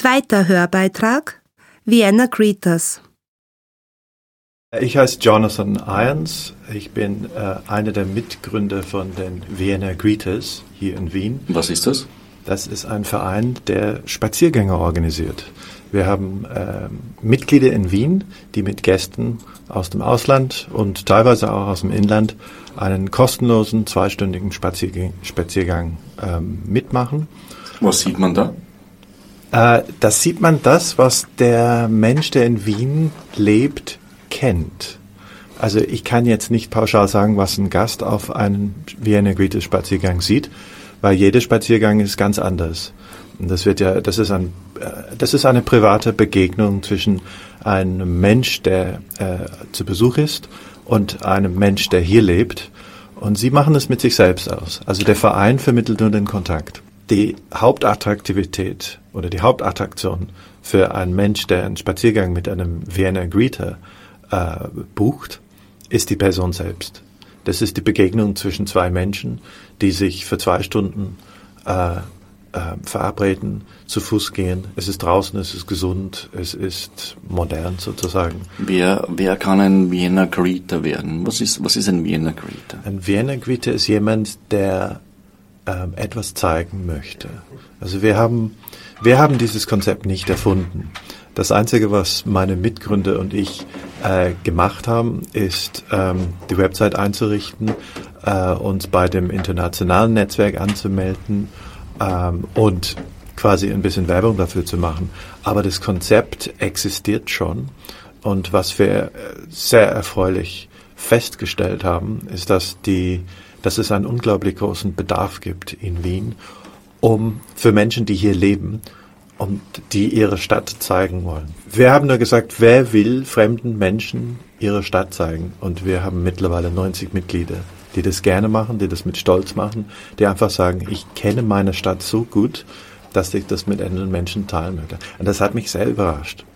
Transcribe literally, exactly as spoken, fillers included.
Zweiter Hörbeitrag Vienna Greeters. Ich heiße Jonathan Irons. Ich bin äh, einer der Mitgründer von den Vienna Greeters hier in Wien. Was ist das? Das ist ein Verein, der Spaziergänge organisiert. Wir haben äh, Mitglieder in Wien, die mit Gästen aus dem Ausland und teilweise auch aus dem Inland einen kostenlosen zweistündigen Spaziergang, Spaziergang ähm, mitmachen. Was sieht man da? Äh, das sieht man das, was der Mensch, der in Wien lebt, kennt. Also ich kann jetzt nicht pauschal sagen, was ein Gast auf einen Vienna Greeters Spaziergang sieht, weil jeder Spaziergang ist ganz anders. Und das wird ja, das ist ein, das ist eine private Begegnung zwischen einem Mensch, der äh, zu Besuch ist, und einem Mensch, der hier lebt. Und sie machen es mit sich selbst aus. Also der Verein vermittelt nur den Kontakt. Die Hauptattraktivität oder die Hauptattraktion für einen Mensch, der einen Spaziergang mit einem Vienna Greeter äh, bucht, ist die Person selbst. Das ist die Begegnung zwischen zwei Menschen, die sich für zwei Stunden äh, äh, verabreden, zu Fuß gehen. Es ist draußen, es ist gesund, es ist modern sozusagen. Wer, wer kann ein Vienna Greeter werden? Was ist, was ist ein Vienna Greeter? Ein Vienna Greeter ist jemand, der ähm, etwas zeigen möchte. Also wir haben, wir haben dieses Konzept nicht erfunden. Das Einzige, was meine Mitgründer und ich äh, gemacht haben, ist ähm, die Website einzurichten, äh, uns bei dem internationalen Netzwerk anzumelden ähm, und quasi ein bisschen Werbung dafür zu machen. Aber das Konzept existiert schon. Und was wir sehr erfreulich festgestellt haben, ist, dass die, dass es einen unglaublich großen Bedarf gibt in Wien, um für Menschen, die hier leben, und die ihre Stadt zeigen wollen. Wir haben nur gesagt, wer will fremden Menschen ihre Stadt zeigen? Und wir haben mittlerweile neunzig Mitglieder, die das gerne machen, die das mit Stolz machen, die einfach sagen, ich kenne meine Stadt so gut, dass ich das mit anderen Menschen teilen möchte. Und das hat mich sehr überrascht.